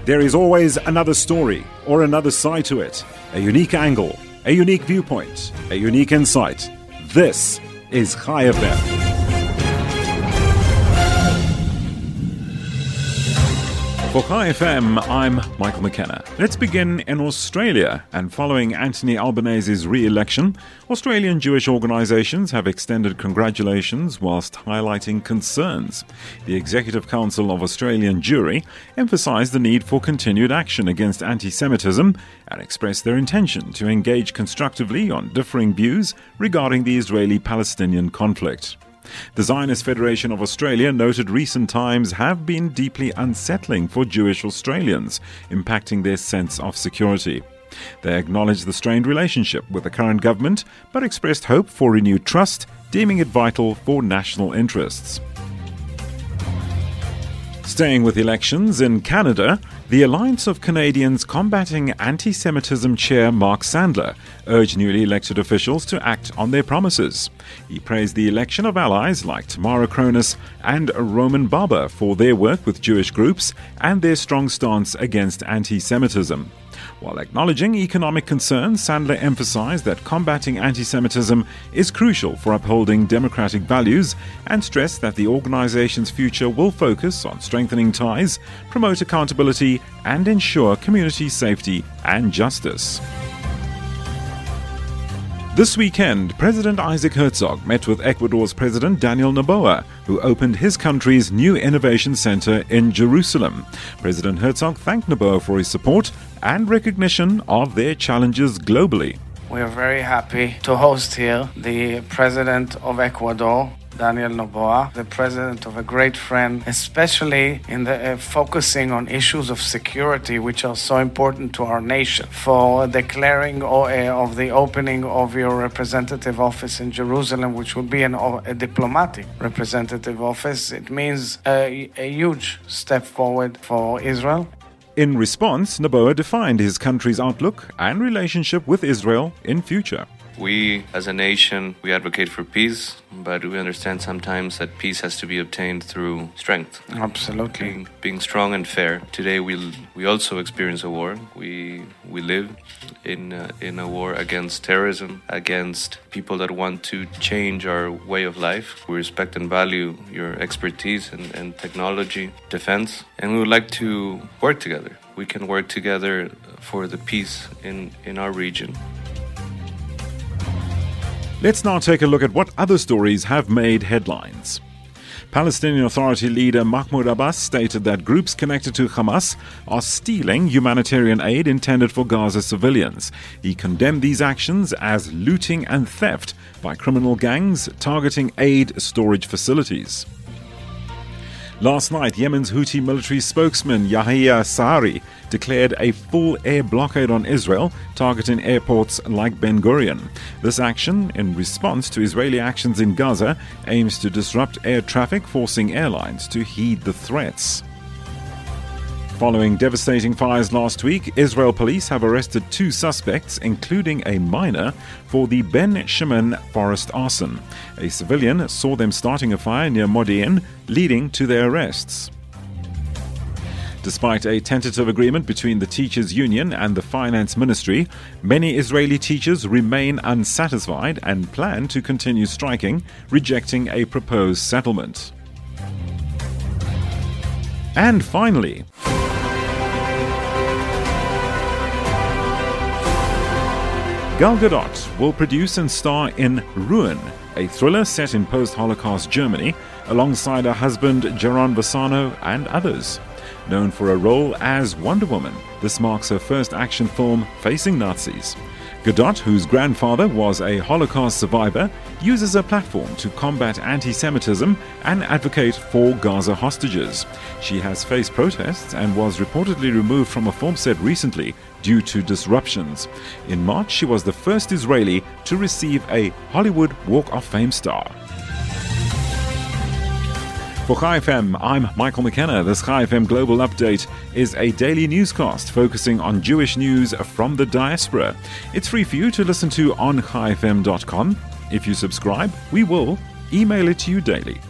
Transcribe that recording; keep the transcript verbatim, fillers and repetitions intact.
There is always another story or another side to it, a unique angle, a unique viewpoint, a unique insight. This is Chai F M. For Chai F M, I'm Michael McKenna. Let's begin in Australia. And following Anthony Albanese's re-election, Australian Jewish organisations have extended congratulations whilst highlighting concerns. The Executive Council of Australian Jewry emphasised the need for continued action against anti-Semitism and expressed their intention to engage constructively on differing views regarding the Israeli-Palestinian conflict. The Zionist Federation of Australia noted recent times have been deeply unsettling for Jewish Australians, impacting their sense of security. They acknowledged the strained relationship with the current government, but expressed hope for renewed trust, deeming it vital for national interests. Staying with elections in Canada, the Alliance of Canadians Combating Anti-Semitism chair Mark Sandler urged newly elected officials to act on their promises. He praised the election of allies like Tamara Cronus and Roman Barber for their work with Jewish groups and their strong stance against anti-Semitism. While acknowledging economic concerns, Sandler emphasized that combating anti-Semitism is crucial for upholding democratic values and stressed that the organization's future will focus on strengthening ties, promote accountability, and ensure community safety and justice. This weekend, President Isaac Herzog met with Ecuador's President Daniel Noboa, who opened his country's new innovation center in Jerusalem. President Herzog thanked Noboa for his support and recognition of their challenges globally. We are very happy to host here the President of Ecuador, Daniel Noboa, the president of a great friend, especially in the uh, focusing on issues of security, which are so important to our nation. For declaring or, uh, of the opening of your representative office in Jerusalem, which will be an, a diplomatic representative office, it means a, a huge step forward for Israel. In response, Noboa defined his country's outlook and relationship with Israel in future. We, as a nation, we advocate for peace, but we understand sometimes that peace has to be obtained through strength. Absolutely. Being, being strong and fair. Today we we also experience a war. We we live in uh, in a war against terrorism, against people that want to change our way of life. We respect and value your expertise and, and technology, defense, and we would like to work together. We can work together for the peace in, in our region. Let's now take a look at what other stories have made headlines. Palestinian Authority leader Mahmoud Abbas stated that groups connected to Hamas are stealing humanitarian aid intended for Gaza civilians. He condemned these actions as looting and theft by criminal gangs targeting aid storage facilities. Last night, Yemen's Houthi military spokesman Yahya Sahari declared a full air blockade on Israel, targeting airports like Ben Gurion. This action, in response to Israeli actions in Gaza, aims to disrupt air traffic, forcing airlines to heed the threats. Following devastating fires last week, Israel police have arrested two suspects, including a minor, for the Ben Shimon forest arson. A civilian saw them starting a fire near Modi'in, leading to their arrests. Despite a tentative agreement between the teachers' union and the finance ministry, many Israeli teachers remain unsatisfied and plan to continue striking, rejecting a proposed settlement. And finally, Gal Gadot will produce and star in Ruin, a thriller set in post-Holocaust Germany, alongside her husband Jaron Bassano and others. Known for a role as Wonder Woman, this marks her first action film facing Nazis. Gadot, whose grandfather was a Holocaust survivor, uses her platform to combat anti-Semitism and advocate for Gaza hostages. She has faced protests and was reportedly removed from a film set recently due to disruptions. In March, she was the first Israeli to receive a Hollywood Walk of Fame star. For Chai F M, I'm Michael McKenna. This Chai F M Global Update is a daily newscast focusing on Jewish news from the diaspora. It's free for you to listen to on chai f m dot com. If you subscribe, we will email it to you daily.